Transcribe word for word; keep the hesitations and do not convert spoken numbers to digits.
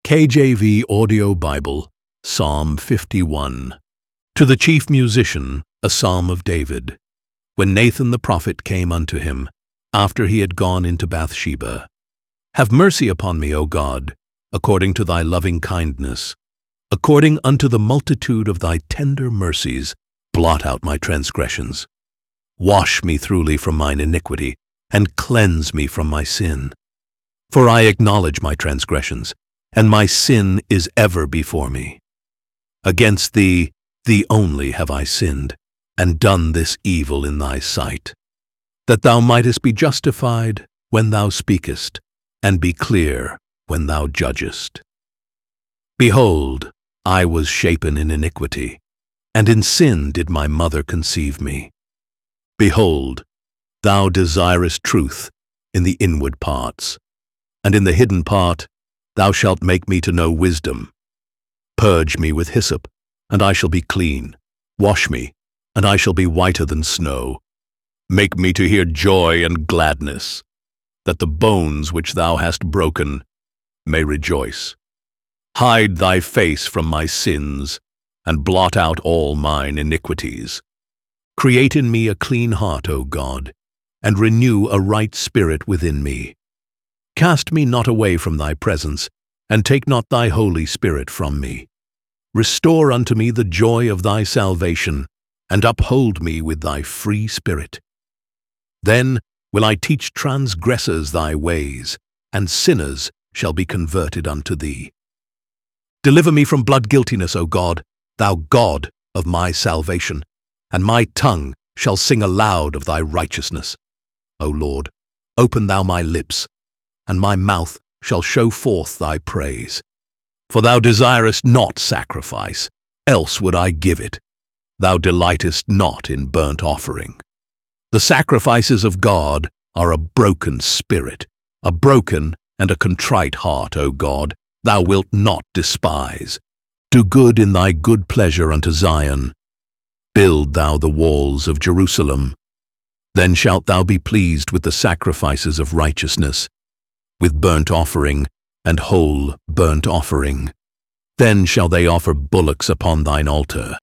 K J V Audio Bible, Psalm fifty-one. To the chief musician, a psalm of David, when Nathan the prophet came unto him, after he had gone into Bathsheba. Have mercy upon me, O God, according to thy loving kindness. According unto the multitude of thy tender mercies, blot out my transgressions. Wash me thoroughly from mine iniquity, and cleanse me from my sin. For I acknowledge my transgressions, and my sin is ever before me. Against thee, thee only have I sinned, and done this evil in thy sight, that thou mightest be justified when thou speakest, and be clear when thou judgest. Behold, I was shapen in iniquity, and in sin did my mother conceive me. Behold, thou desirest truth in the inward parts, and in the hidden part thou shalt make me to know wisdom. Purge me with hyssop, and I shall be clean. Wash me, and I shall be whiter than snow. Make me to hear joy and gladness, that the bones which thou hast broken may rejoice. Hide thy face from my sins, and blot out all mine iniquities. Create in me a clean heart, O God, and renew a right spirit within me. Cast me not away from thy presence, and take not thy Holy Spirit from me. Restore unto me the joy of thy salvation, and uphold me with thy free spirit. Then will I teach transgressors thy ways, and sinners shall be converted unto thee. Deliver me from blood guiltiness, O God, thou God of my salvation, and my tongue shall sing aloud of thy righteousness. O Lord, open thou my lips, and my mouth shall show forth thy praise. For thou desirest not sacrifice, else would I give it. Thou delightest not in burnt offering. The sacrifices of God are a broken spirit, a broken and a contrite heart, O God, thou wilt not despise. Do good in thy good pleasure unto Zion. Build thou the walls of Jerusalem. Then shalt thou be pleased with the sacrifices of righteousness, with burnt offering and whole burnt offering. Then shall they offer bullocks upon thine altar.